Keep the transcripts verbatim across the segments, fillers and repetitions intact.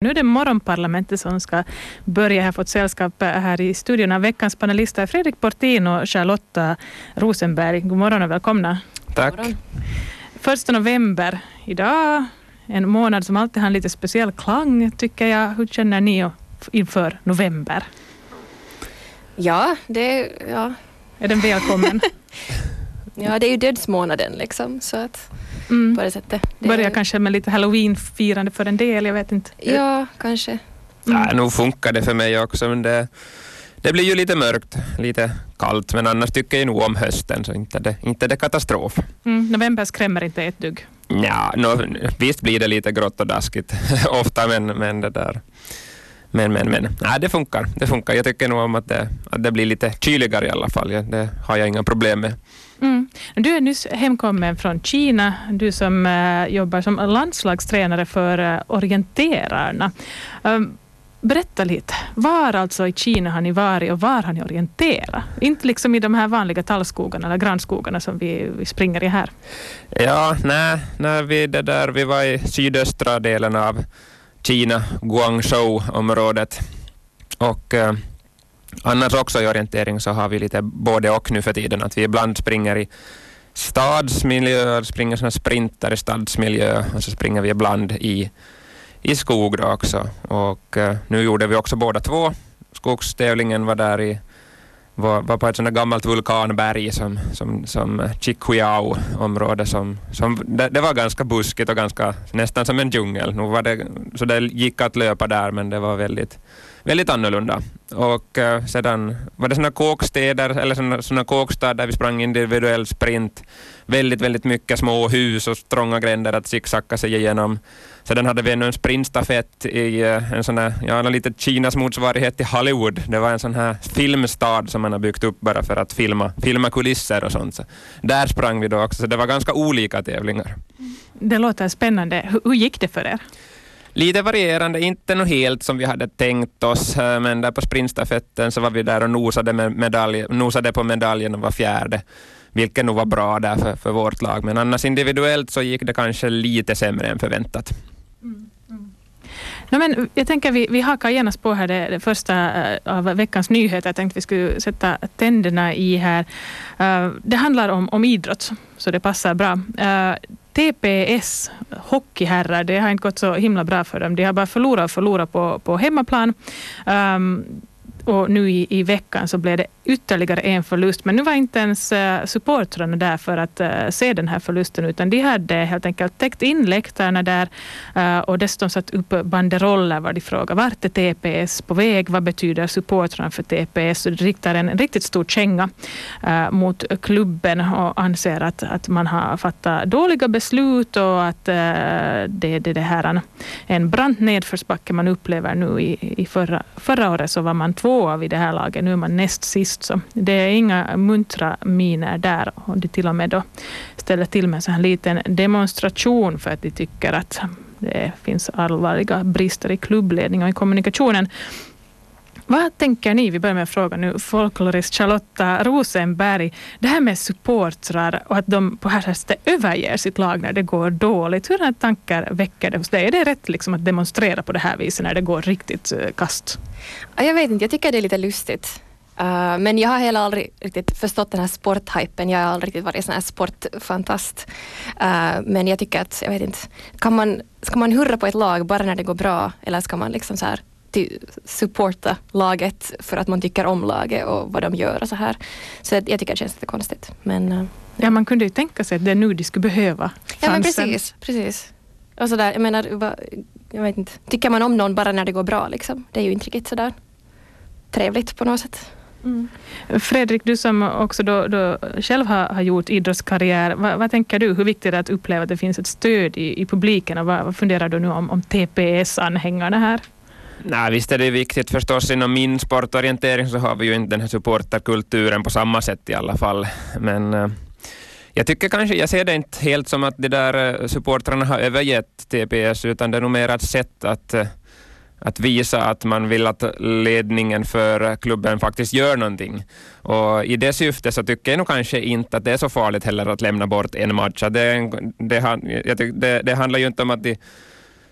Nu är det morgonparlamentet som ska börja. Här fått sällskap här i studion av veckans panelister Fredrik Portin och Charlotta Rosenberg. God morgon och välkomna. Tack. Första november idag, en månad som alltid har en lite speciell klang tycker jag. Hur känner ni inför november? Ja, det ja. Är den välkommen? Ja, det är ju dödsmånaden liksom, så att Mm. på det sättet. Det Börjar är... kanske med lite Halloween-firande för en del, jag vet inte. Ja, kanske. Mm. Ja, nog funkar det för mig också, men det, det blir ju lite mörkt, lite kallt, men annars tycker jag nog om hösten, så inte det, inte det katastrof. Mm. November skrämmer inte ett dugg. Ja, no, visst blir det lite grått och daskigt ofta, men, men det där... Men, men, men. Nej, det funkar. Det funkar. Jag tycker nog om att det, att det blir lite kyligare i alla fall. Det har jag inga problem med. Mm. Du är nyss hemkommen från Kina. Du som uh, jobbar som landslagstränare för uh, orienterarna. Um, berätta lite. Var alltså i Kina har ni varit och var har ni orienterat? Inte liksom i de här vanliga tallskogarna eller grannskogarna som vi, vi springer i här. Ja, nej. När vi, det där, vi var i sydöstra delen av Kina, Guangzhou-området. Och eh, annars också i orientering så har vi lite både och nu för tiden. Att vi ibland springer i stadsmiljö, springer såna sprinter i stadsmiljö och så springer vi ibland i, i skog då också. Och eh, nu gjorde vi också båda två. Skogstävlingen var där i var, var på ett sådant gammalt vulkanberg som, som, som Chiquiao-område. Som, som, det, det var ganska buskigt och ganska, nästan som en djungel. Nu var det, så det gick att löpa där, men det var väldigt, väldigt annorlunda. Och uh, sedan var det sådana kåkstäder, eller sådana, sådana kåkstäder där vi sprang individuell sprint. Väldigt, väldigt mycket små hus och trånga gränder att zigzacka sig igenom. Sedan hade vi en sprintstafett i uh, en sån här, ja, lite Kinas motsvarighet till Hollywood. Det var en sån här filmstad som man har byggt upp bara för att filma, filma kulisser och sånt. Så där sprang vi då också, så det var ganska olika tävlingar. Det låter spännande. Hur, hur gick det för er? Lite varierande, inte nog helt som vi hade tänkt oss, men där på sprintstafetten så var vi där och nosade, med medalj, nosade på medaljen och var fjärde, vilket nog var bra där för, för vårt lag. Men annars individuellt så gick det kanske lite sämre än förväntat. Mm. Mm. No, men jag tänker vi, vi hakar genast på här det, det första uh, av veckans nyheter. Jag tänkte vi skulle sätta tänderna i här. Uh, det handlar om, om idrott, så det passar bra. Uh, T P S, hockeyherrar, det har inte gått så himla bra för dem. De har bara förlorat och förlorat på, på hemmaplan. Um, och nu i, i veckan så blev det ytterligare en förlust. Men nu var inte ens uh, supportrarna där för att uh, se den här förlusten, utan de hade helt enkelt täckt in läktarna där uh, och dessutom satt upp banderoller var de frågar vart är T P S på väg, vad betyder supportrarna för T P S, och det riktar en, en riktigt stor känga uh, mot klubben och anser att, att man har fattat dåliga beslut och att uh, det, det, det här är en brant nedförsbacke man upplever nu. I, i förra, förra året så var man två vid det här laget, nu är man näst sist, så det är inga muntra miner där, och de till och med då ställer till med så här liten demonstration för att de tycker att det finns allvarliga brister i klubbledning och i kommunikationen. Vad tänker ni? Vi börjar med fråga nu. Folklorist Charlotta Rosenberg. Det här med supportrar och att de på här sättet överger sitt lag när det går dåligt. Hur här tankar väcker det hos dig? Är det rätt liksom att demonstrera på det här viset när det går riktigt uh, kast? Jag vet inte, jag tycker det är lite lustigt. Uh, men jag har heller aldrig riktigt förstått den här sporthypen. Jag har aldrig riktigt varit sån här sportfantast. Uh, men jag tycker att, jag vet inte, kan man, ska man hurra på ett lag bara när det går bra, eller ska man liksom så här supporta laget för att man tycker om laget och vad de gör och så här. Så jag tycker det känns lite konstigt. Men, uh, ja, man kunde ju tänka sig att det är nu de skulle behöva fansen. Ja, men precis, precis. Och så där, jag menar, jag vet inte, tycker man om någon bara när det går bra liksom? Det är ju inte riktigt så där trevligt på något sätt. Mm. Fredrik, du som också då, då själv har, har gjort idrottskarriär, vad, vad tänker du? Hur viktigt är det att uppleva att det finns ett stöd i, i publiken, och vad, vad funderar du nu om, om T P S-anhängarna här? Nej, visst är det viktigt förstås. Inom min sportorientering så har vi ju inte den här supporterkulturen på samma sätt i alla fall. Men uh, jag tycker kanske, jag ser det inte helt som att de där uh, supportrarna har övergett T P S, utan det är nog mer ett sätt att, uh, att visa att man vill att ledningen för klubben faktiskt gör någonting. Och i det syfte så tycker jag nog kanske inte att det är så farligt heller att lämna bort en match. Det, det, det, det, det handlar ju inte om att de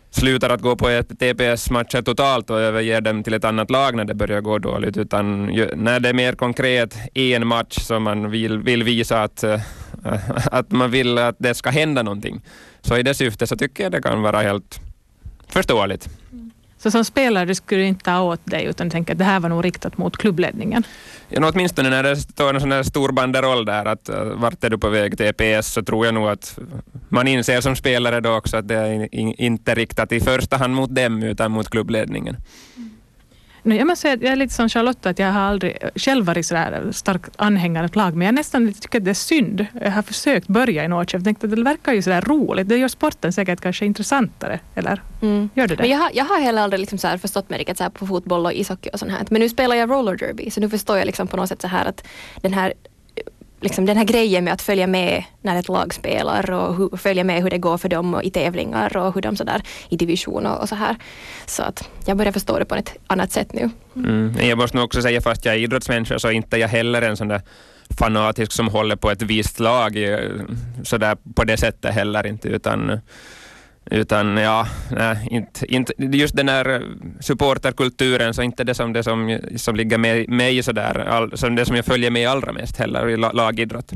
slutar att gå på ett T P S-matcher totalt och överger dem till ett annat lag när det börjar gå dåligt, utan när det är mer konkret en match som man vill, vill visa att, att man vill att det ska hända någonting. Så i det syftet så tycker jag det kan vara helt förståeligt. Så som spelare skulle du inte ta åt dig utan tänka att det här var nog riktat mot klubbledningen? Ja, åtminstone när det står en sån här stor banderoll där att uh, vart är du på väg till E P S, så tror jag nog att man inser som spelare då också att det är in, inte riktat i första hand mot dem utan mot klubbledningen. Mm. Nu, jag måste säga att jag är lite som Charlotte, att jag har aldrig själv varit så där stark anhängare av lag, men jag nästan lite tycker att det är synd. Jag har försökt börja i Norrköping. Jag tänkte att det verkar ju så där roligt. Det gör sporten säkert kanske intressantare, eller mm. gör det det? Men jag har, jag har heller aldrig liksom så här förstått mig riktigt så här på fotboll och ishockey och sånt här. Men nu spelar jag roller derby, så nu förstår jag liksom på något sätt så här att den här liksom den här grejen med att följa med när ett lag spelar och hu- följa med hur det går för dem i tävlingar och hur de så där i division och, och så här. Så att jag börjar förstå det på ett annat sätt nu. Mm. Jag måste nog också säga, fast jag är idrottsmänniska så inte jag heller en sån där fanatisk som håller på ett visst lag så där på det sättet heller inte, utan utan ja, nej, inte, inte just den här supporterkulturen, så inte det som det som, som ligger med mig så där, all, som det som jag följer med allra mest heller i la, lagidrott.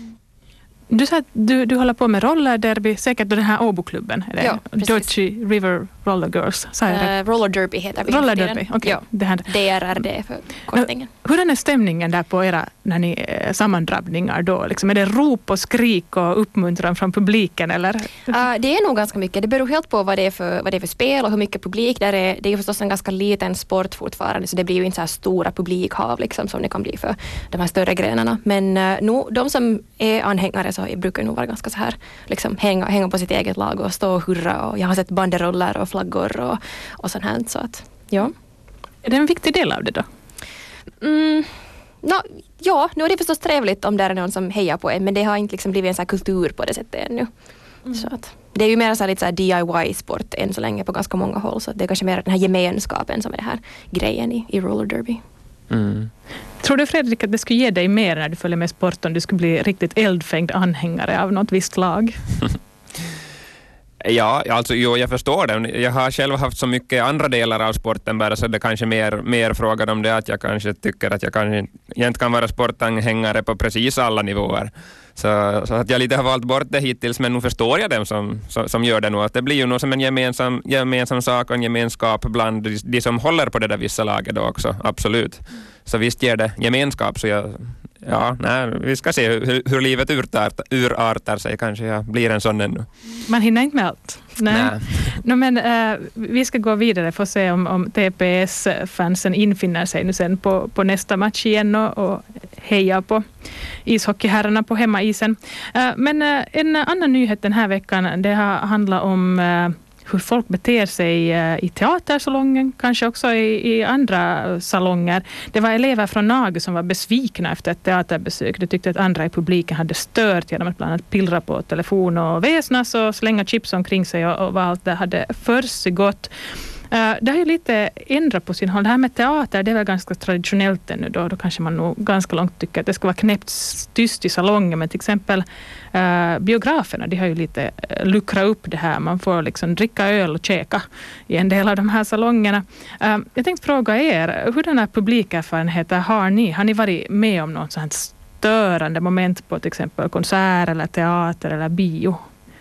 Du sa att du, du håller på med rollerderby, säkert då den här Åboklubben, eller ja, Dodgy River Roller Girls, sa jag det? Uh, roller derby heter vi. Roller derby, okej. Okay. Ja, D R R D för kortningen. Hur är stämningen där på era när ni, sammandrabbningar då? Liksom, är det rop och skrik och uppmuntran från publiken, eller? Uh, det är nog ganska mycket. Det beror helt på vad det är för, vad det är för spel och hur mycket publik där är. Det är ju förstås en ganska liten sport fortfarande, så det blir ju inte så här stora publikhav liksom, som det kan bli för de här större grenarna. Men uh, no, de som är anhängare så brukar nog vara ganska så här, liksom hänga, hänga på sitt eget lag och stå och hurra, och jag har sett banderoller och flaggor och, och sånt här, så att, ja. Är det en viktig del av det då? Mm, no, ja, nu är det förstås trevligt om det är någon som hejar på en, men det har inte liksom blivit en så här kultur på det sättet ännu. Mm. Så att, det är ju mer så här lite så här D I Y-sport än så länge på ganska många håll, så det är kanske mer den här gemenskapen som är det här grejen i, i roller derby. Mm. Tror du, Fredrik, att det skulle ge dig mer när du följer med sport om du skulle bli riktigt eldfängd anhängare av något visst lag? Ja, alltså jo, jag förstår det. Jag har själv haft så mycket andra delar av sporten bara, så det kanske mer, mer frågar om det att jag kanske tycker att jag kanske inte kan vara sportanhängare på precis alla nivåer. Så, så att jag lite har valt bort det hittills, men nu förstår jag dem som, som, som gör det nu. Att det blir ju nog som en gemensam, gemensam sak och en gemenskap bland de, de som håller på det där vissa laget då också, absolut. Så visst ger det gemenskap, så jag, ja, nej, vi ska se hur, hur livet urartar, urartar sig, kanske jag blir en sån ännu. Man hinner inte med allt. Nej. Nej. No, men uh, vi ska gå vidare för att se om, om T P S-fansen infinner sig nu sen på, på nästa match igen och, och heja på ishockeyherrarna på hemmaisen. Uh, men uh, en annan nyhet den här veckan, det har handlat om uh, hur folk beter sig i teatersalongen, kanske också i, i andra salonger. Det var elever från Nagu som var besvikna efter ett teaterbesök. De tyckte att andra i publiken hade stört genom att bland annat pillra på telefon och väsnas och slänga chips omkring sig och, och vad allt det hade försiggått. Uh, det har ju lite ändrat på sin håll. Det här med teater, det är väl ganska traditionellt ännu då. Då kanske man nog ganska långt tycker att det ska vara knäppt tyst i salongen. Men till exempel uh, biograferna, de har ju lite uh, luckrat upp det här. Man får liksom dricka öl och käka i en del av de här salongerna. Uh, jag tänkte fråga er, hurdana publikerfarenheter har ni? Har ni varit med om något sånt störande moment på till exempel konsert eller teater eller bio?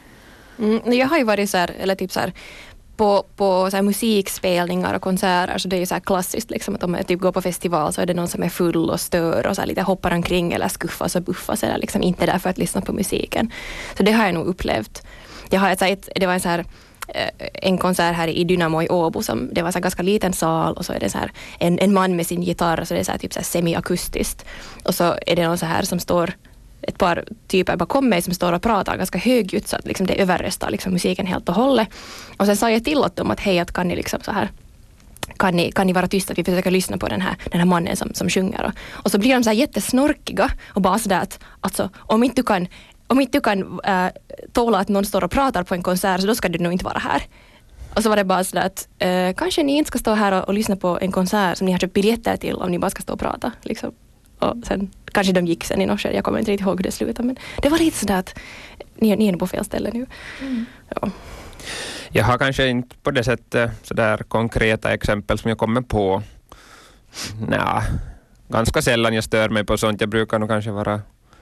Mm, jag har ju varit så här, eller typ så här, på, på så här musikspelningar och konserter, så det är ju så här klassiskt liksom, att om jag typ går på festival så är det någon som är full och stör och så här lite hoppar omkring eller skuffas och buffas eller liksom inte där för att lyssna på musiken. Så det har jag nog upplevt. Jag har ett, ett, det var en så här en konsert här i Dynamo i Åbo, som det var så här ganska liten sal, och så är det så här en, en man med sin gitarr, så det är så här typ så här semi-akustiskt, och så är det någon så här som står ett par typer bakom mig som står och pratar ganska högljutt, så att liksom det överröstar liksom musiken helt och hållet. Och sen sa jag till åt dem att hej, att kan ni liksom så här kan ni, kan ni vara tysta, att vi försöker lyssna på den här, den här mannen som, som sjunger. Och, och så blir de så här jättesnorkiga och bara sådär att alltså, om inte du kan om inte du kan äh, tåla att någon står och pratar på en konsert, så då ska du nog inte vara här. Och så var det bara sådär att äh, kanske ni inte ska stå här och, och lyssna på en konsert som ni har köpt biljetter till, om ni bara ska stå och prata liksom. Och sen kanske de gick sen i norska, jag kommer inte riktigt ihåg hur det slutade, men det var lite sådär att ni, ni är på fel ställe nu. Mm. Ja. Jag har kanske inte på det sättet sådär konkreta exempel som jag kommer på. Nej, ganska sällan jag stör mig på sånt. Jag brukar nog kanske vara...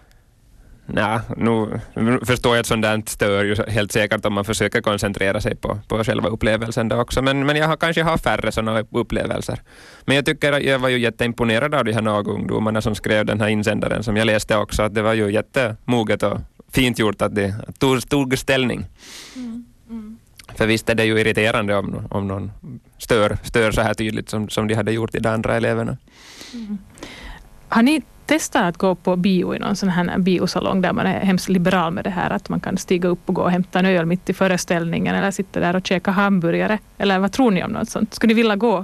Nej, nu förstår jag att sånt där stör ju helt säkert om man försöker koncentrera sig på, på själva upplevelsen då också. Men, men jag har kanske har färre sådana upplevelser. Men jag tycker att jag var ju jätteimponerad av de här Nago-ungdomarna som skrev den här insändaren som jag läste också. Att det var ju jättemoget och fint gjort att det tog, tog ställning. Mm, mm. För visst är det ju irriterande om, om någon stör, stör så här tydligt som, som de hade gjort i de andra eleverna. Mm. Har ni testat att gå på bio i någon sån här biosalong där man är hemskt liberal med det här att man kan stiga upp och gå och hämta en öl mitt i föreställningen eller sitta där och käka hamburgare? Eller vad tror ni om något sånt? Skulle ni vilja gå?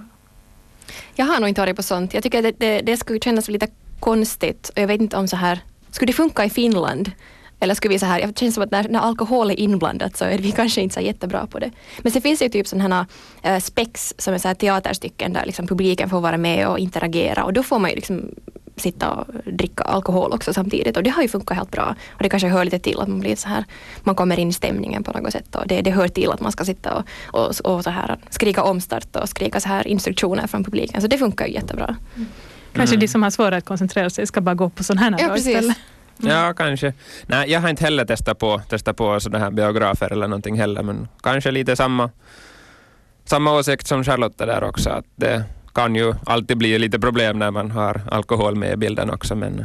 Jag har nog inte varit på sånt. Jag tycker att det, det, det skulle kännas lite konstigt. Jag vet inte om så här... Skulle det funka i Finland? Eller skulle vi så här... Jag känner som att när, när alkohol är inblandat så är vi kanske inte så jättebra på det. Men sen finns det ju typ sådana här äh, spex som är så här teaterstycken där liksom publiken får vara med och interagera. Och då får man ju liksom sitta och dricka alkohol också samtidigt. Och det har ju funkat helt bra. Och det kanske hör lite till att man blir så här... Man kommer in i stämningen på något sätt. Och det, det hör till att man ska sitta och, och, och så här skrika omstart och skrika så här instruktioner från publiken. Så det funkar ju jättebra. Mm. Kanske mm. de som har svårare att koncentrera sig ska bara gå på sån här ja, precis. Istället. Mm. Ja, kanske. Nej, jag har inte heller testat på, testat på sådana här biografer eller någonting heller. Men kanske lite samma, samma åsikt som Charlotte där också. Att det kan ju alltid bli lite problem när man har alkohol med i bilden också. Men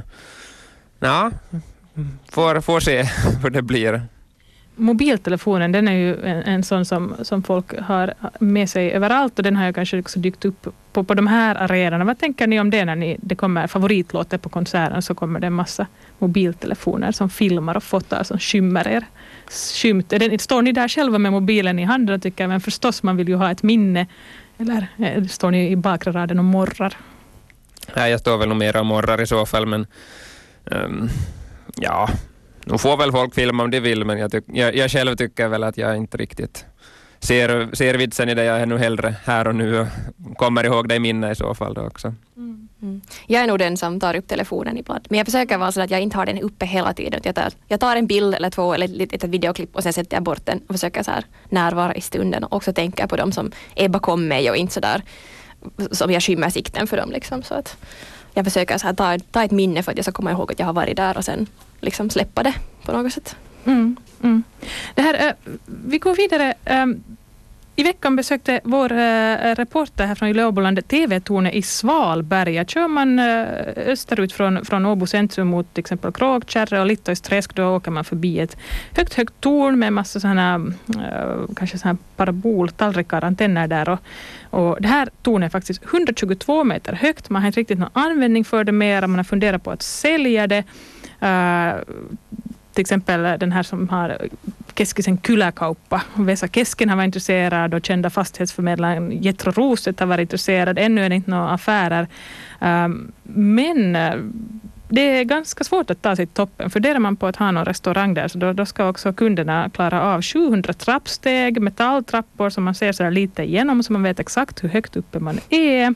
ja, får, får se hur det blir. Mobiltelefonen, den är ju en, en sån som, som folk har med sig överallt och den har ju kanske också dykt upp på, på de här arenorna. Vad tänker ni om det när ni, det kommer favoritlåter på konserten så kommer det en massa mobiltelefoner som filmar och fotar som skymmer er? Skymt. Den, står ni där själva med mobilen i handen och tycker men förstås man vill ju ha ett minne eller står ni i bakre raden och morrar? Ja, jag står väl nog mer och morrar i så fall men um, ja... Nu får väl folk filma om de vill, men jag, tyck, jag, jag själv tycker väl att jag inte riktigt ser, ser vitsen i det. Jag är nog hellre här och nu och kommer ihåg det i minne i så fall då också. Mm. Mm. Jag är nog den som tar upp telefonen ibland. Men jag försöker vara så att jag inte har den uppe hela tiden. Jag tar, jag tar en bild eller två eller ett, ett videoklipp och sen sätter jag bort den och försöker så här närvara i stunden och också tänka på dem som är bakom mig och inte så där som jag skymmer sikten för dem liksom. Så att jag försöker så här ta, ta ett minne för att jag ska komma ihåg att jag har varit där och sen liksom släppa det på något sätt. Mm, mm. Det här, äh, vi går vidare. Ähm, I veckan besökte vår äh, reporter här från Yle Åboland T V-tornet i Svalberga. Kör man äh, österut från, från Åbo centrum mot till exempel Kråkkärre och Littoisträsk, då åker man förbi ett högt, högt torn med massa sådana äh, kanske sådana paraboltallrikar, antenner där. Och, och det här tornet är faktiskt hundratjugotvå meter högt. Man har inte riktigt någon användning för det mer. Man har funderat på att sälja det. Uh, till exempel den här som har Keskisen kyläkauppa. Vesa Kesken har varit intresserad och kända fastighetsförmedlaren Jetro Roset har varit intresserad. Ännu är det inte några affärer. Um, men det är ganska svårt att ta sig till toppen. För där är man på att ha någon restaurang där så då, då ska också kunderna klara av sjuhundra trappsteg, metalltrappor som man ser så där lite igenom så man vet exakt hur högt uppe man är.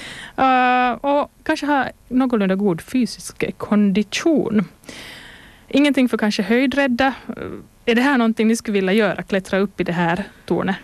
Uh, och kanske ha någorlunda god fysisk kondition. Ingenting för kanske höjdrädda. Uh, är det här någonting ni skulle vilja göra? Klättra upp i det här tornet?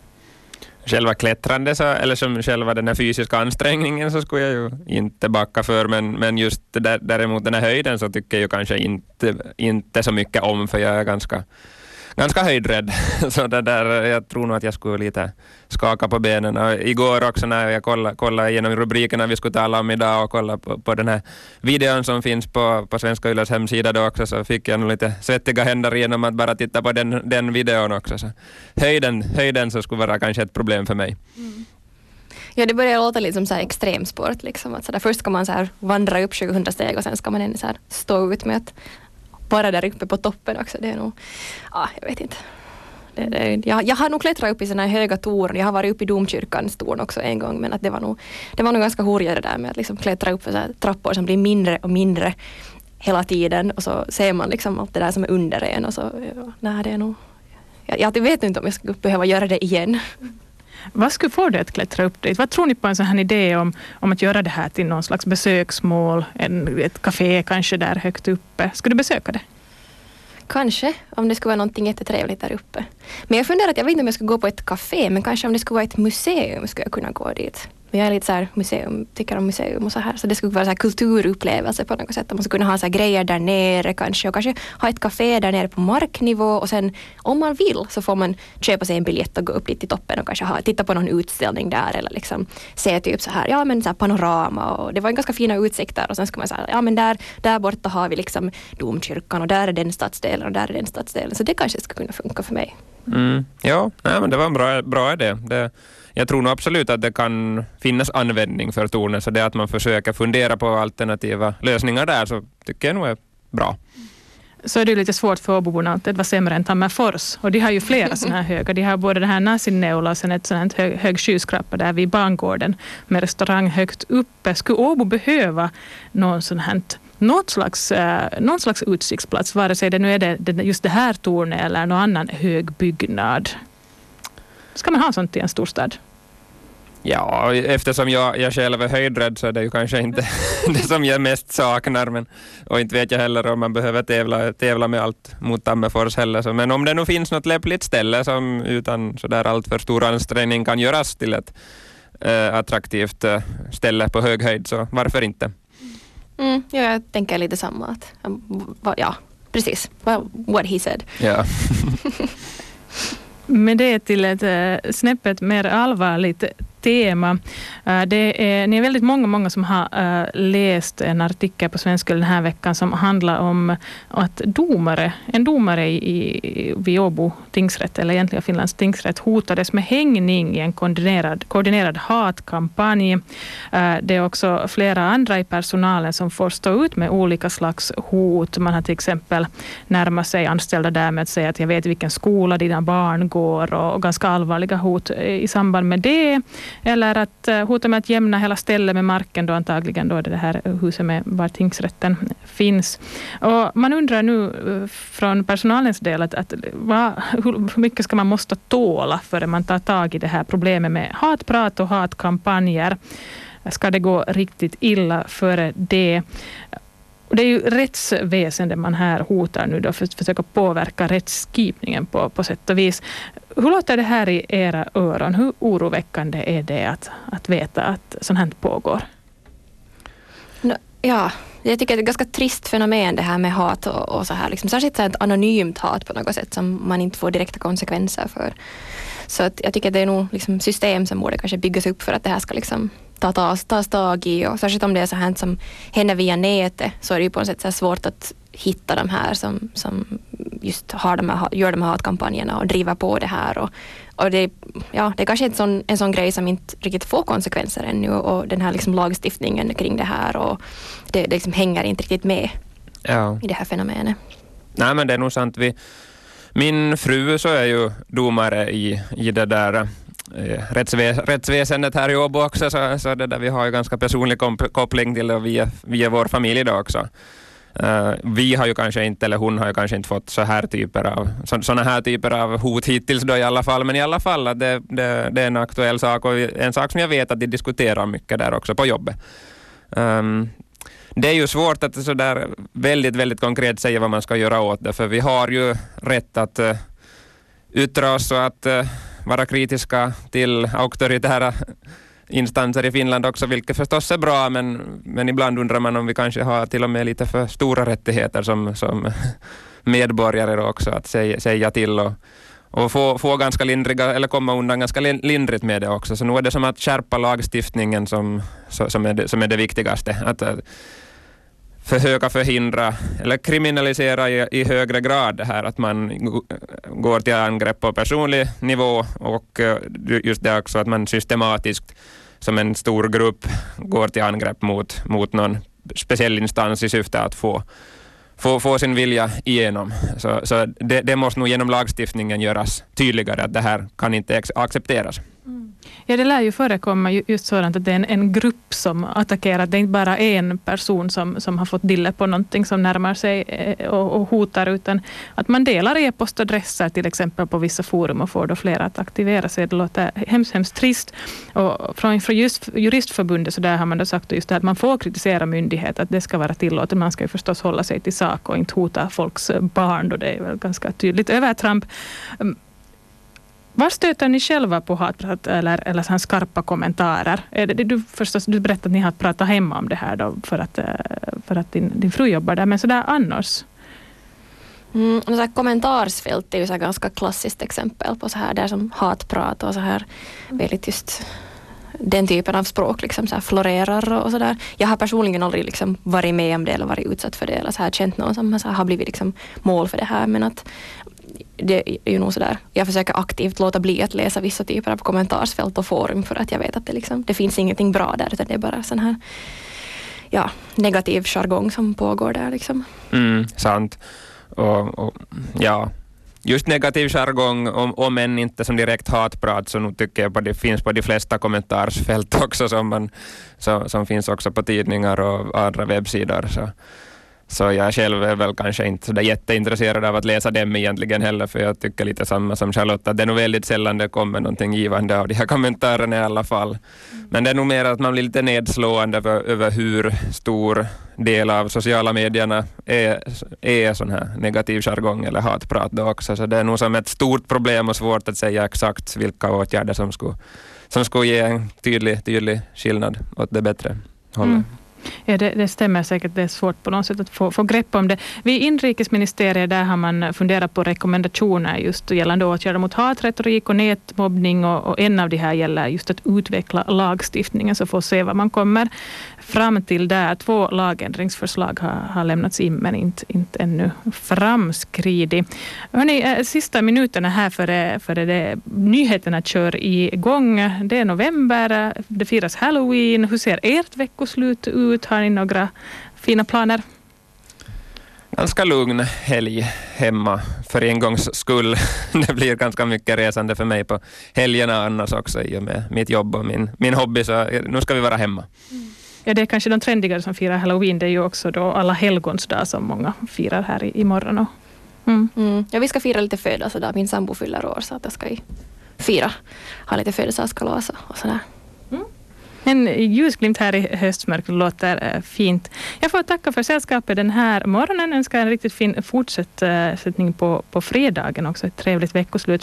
Själva klättrande så, eller som själva den här fysiska ansträngningen så skulle jag ju inte backa för men, men just där, däremot den här höjden så tycker jag ju kanske inte, inte så mycket om för jag är ganska Ganska höjdrädd, så det där, jag tror nog att jag skulle lite skaka på benen. Och igår också när jag kollade, kollade igenom rubrikerna vi skulle tala om idag och kollade på, på den här videon som finns på, på Svenska Yles hemsida då också, så fick jag nog lite svettiga händer genom att bara titta på den, den videon också. Så höjden, höjden så skulle vara kanske ett problem för mig. Mm. Ja, det börjar låta lite som så här extremsport. Liksom. Att så där, först ska man så här vandra upp sjuhundra steg och sen ska man så här stå ut med att bara där uppe på toppen också. Det är nog, ja, jag vet inte. Det, det, jag, jag har nog klättrat upp i såna här höga torn. Jag har varit uppe i domkyrkans torn också en gång. Men att det var nog, det var nog ganska horrigt det där med att liksom klättra upp för så här trappor som blir mindre och mindre hela tiden. Och så ser man liksom allt det där som är under en. Och så, ja, nej, det är nog, jag, jag vet inte om jag skulle behöva göra det igen. Vad skulle få dig att klättra upp dit? Vad tror ni på en sån här idé om, om att göra det här till någon slags besöksmål? En, ett café kanske där högt uppe. Skulle du besöka det? Kanske, om det skulle vara någonting jättetrevligt där uppe. Men jag funderar att jag vet inte om jag ska gå på ett café, men kanske om det skulle vara ett museum skulle jag kunna gå dit. Men jag är lite så här museum, tycker om museum och så här. Så det skulle vara så här kulturupplevelse på något sätt. Man skulle kunna ha så här grejer där nere kanske. Och kanske ha ett café där nere på marknivå. Och sen om man vill så får man köpa sig en biljett och gå upp dit till toppen. Och kanske ha, titta på någon utställning där. Eller liksom se typ så här, ja men så här panorama. Och det var en ganska fina utsikter. Och sen skulle man säga, ja men där, där borta har vi liksom domkyrkan. Och där är den stadsdelen och där är den stadsdelen. Så det kanske skulle kunna funka för mig. Mm. Ja, nej, men det var en bra, bra idé. Det, jag tror nog absolut att det kan finnas användning för tornet, så det att man försöker fundera på alternativa lösningar där, så tycker jag nog är bra. Så är det lite svårt för Åboborna att det var sämre än Tammerfors. Och de har ju flera sådana här höga. De har både det här Nasinneula och sen ett sådant hög, hög skyskrapa där vid bangården med restaurang högt uppe. Skulle Åbo behöva någon sån här något slags, eh, någon slags utsiktsplats, vare sig det nu är det, det, just det här tornet eller någon annan hög byggnad? Ska man ha sånt i en storstad? Ja, eftersom jag, jag själv är höjdrädd så är det ju kanske inte det som jag mest saknar. Men, och inte vet jag heller om man behöver tävla, tävla med allt mot Tammerfors heller. Så, men om det nu finns något lämpligt ställe som utan så där allt för stor ansträngning kan göras till ett äh, attraktivt äh, ställe på hög höjd, så varför inte? Mm, ja, jag tänker lite samma. Att, ja, precis. What he said. Ja. Men det är till ett äh, snäppet mer allvarligt tema. Äh, det är, ni är väldigt många, många som har äh, läst en artikel på Svenska den här veckan som handlar om att domare, en domare i, i, vid Åbo tingsrätt, eller egentligen Finlands tingsrätt, hotades med hängning i en koordinerad, koordinerad hatkampanj. Äh, det är också flera andra i personalen som får stå ut med olika slags hot. Man har till exempel närmat sig anställda där med att säga att jag vet vilken skola dina barn går, och, och ganska allvarliga hot i samband med det. Eller att hota med att jämna hela stället med marken, då antagligen då det här huset med var tingsrätten finns. Och man undrar nu från personalens del att, att vad, hur mycket ska man måste tåla för att man tar tag i det här problemet med hatprat och hatkampanjer. Ska det gå riktigt illa före det? Och det är ju rättsväsendet man här hotar nu då för att försöka påverka rättsskipningen på, på sätt och vis. Hur låter det här i era öron? Hur oroväckande är det att, att veta att sånt här pågår? No, ja, jag tycker det är ett ganska trist fenomen det här med hat och, och så här. Liksom, särskilt så här ett anonymt hat på något sätt som man inte får direkta konsekvenser för. Så att jag tycker det är nog liksom system som borde kanske byggas upp för att det här ska liksom ta, ta, tas tag i. Och särskilt om det är så här som händer via nätet, så är det ju på något sätt så här svårt att hitta de här som, som just har de här, gör de här hatkampanjerna och driver på det här. Och, och det, ja, det är kanske en sån, en sån grej som inte riktigt får konsekvenser ännu, och den här liksom lagstiftningen kring det här, och det, det liksom hänger inte riktigt med ja. i det här fenomenet. Nej, men det är nog sant. Vi, min fru så är ju domare i, i det där eh, rättsväs, rättsväsendet här i Åbo också, så, så det där vi har ju ganska personlig komp- koppling till det via, via vår familj då också. Uh, vi har ju kanske inte, eller hon har ju kanske inte fått så här typer av, så, såna här typer av hot hittills då i alla fall, men i alla fall att det, det, det är en aktuell sak, och en sak som jag vet att de diskuterar mycket där också på jobbet. Um, det är ju svårt att så där väldigt, väldigt konkret säga vad man ska göra åt det, för vi har ju rätt att uh, yttra oss och att uh, vara kritiska till auktoritära instanser i Finland också, vilket förstås är bra, men, men ibland undrar man om vi kanske har till och med lite för stora rättigheter som, som medborgare också, att säga, säga till och, och få, få ganska lindriga, eller komma undan ganska lindrigt med det också. Så nu är det som att skärpa lagstiftningen som, som, är, det, som är det viktigaste. Att försöka förhindra eller kriminalisera i, i högre grad det här att man går till angrepp på personlig nivå, och just det också att man systematiskt som en stor grupp går till angrepp mot, mot någon speciell instans i syfte att få, få, få sin vilja igenom. Så, så det, det måste nog genom lagstiftningen göras tydligare att det här kan inte accepteras. Mm. Ja, det lär ju förekomma just sådant att det är en, en grupp som attackerar. Det är inte bara en person som, som har fått dille på någonting som närmar sig och, och hotar, utan att man delar e-postadresser till exempel på vissa forum och får då flera att aktivera sig. Det låter hemskt, hemskt trist. Och från, från just juristförbundet så där har man då sagt just det att man får kritisera myndighet, att det ska vara tillåtet. Man ska ju förstås hålla sig till sak och inte hota folks barn, då det är väl ganska tydligt övertramp. Var stöter ni själva på hatprat eller, eller så här skarpa kommentarer? Är det, du, förstås, du berättade att ni har pratat hemma om det här då för att, för att din, din fru jobbar där, men så där annars? Mm, så här kommentarsfält är ju så här ganska klassiskt exempel på så här där som hatprat och så här väldigt just den typen av språk liksom så här florerar och så där. Jag har personligen aldrig liksom varit med om det eller varit utsatt för det eller så här känt någon som så här har blivit liksom mål för det här, men att det är ju nog sådär. Jag försöker aktivt låta bli att läsa vissa typer av kommentarsfält och forum för att jag vet att det, liksom, det finns ingenting bra där, utan det är bara sån här ja, negativ jargong som pågår där. Liksom. Mm, sant. Och, och, ja, just negativ jargong, om, om än inte som direkt hatprat, så nu tycker jag att det finns på de flesta kommentarsfält också som, man, så, som finns också på tidningar och andra webbsidor. Så. Så jag själv är väl kanske inte så där jätteintresserad av att läsa dem egentligen heller, för jag tycker lite samma som Charlotte, att det är nog väldigt sällan det kommer någonting givande av de här kommentarerna i alla fall. Mm. Men det är nog mer att man blir lite nedslående över, över hur stor del av sociala medierna är, är sån här negativ jargong eller hatprat då också. Så det är nog som ett stort problem och svårt att säga exakt vilka åtgärder som skulle, som skulle ge en tydlig, tydlig skillnad åt det bättre hållet. Mm. Ja, det, det stämmer säkert. Det är svårt på något sätt att få, få grepp om det. Vid inrikesministeriet där har man funderat på rekommendationer just gällande åtgärder mot hatretorik och nätmobbning, och, och en av de här gäller just att utveckla lagstiftningen, så får se vad man kommer fram till där. Två lagändringsförslag har, har lämnats in men inte, inte ännu framskridit. Hörrni, sista minuterna här för, för det, nyheterna kör igång. Det är november, det firas Halloween. Hur ser ert veckoslut ut? Har ni några fina planer? Ganska lugn helg hemma för en gångs skull. Det blir ganska mycket resande för mig på helgerna annars också i och med mitt jobb och min, min hobby, så nu ska vi vara hemma. Mm. Ja, det är kanske de trendigare som firar Halloween. Det är ju också då alla helgons dag som många firar här i, imorgon. Och, mm. Mm. Ja, vi ska fira lite födelsedag. Min sambo fyller år, så att jag ska fira. Ha lite födelsedagskalas och sådär. Mm. En ljusglimt här i höstmörker låter fint. Jag får tacka för sällskapet den här morgonen. Önskar en riktigt fin fortsättning på, på fredagen också. Ett trevligt veckoslut.